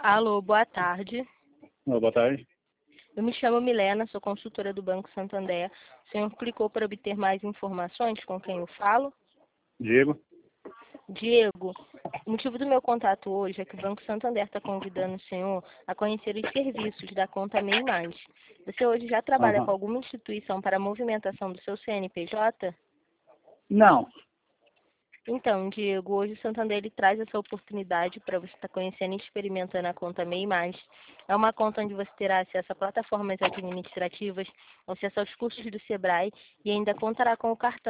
Alô, boa tarde. Boa tarde. Eu me chamo Milena, sou consultora do Banco Santander. O senhor clicou para obter mais informações com quem eu falo? Diego. Diego, o motivo do meu contato hoje é que o Banco Santander está convidando o senhor a conhecer os serviços da conta MEI Mais. Você hoje já trabalha com Aham. alguma instituição para a movimentação do seu CNPJ? Não. Então, Diego, hoje o Santander ele traz essa oportunidade para você estar conhecendo e experimentando a conta MEI Mais. É uma conta onde você terá acesso a plataformas administrativas, acesso aos cursos do Sebrae e ainda contará com o cartão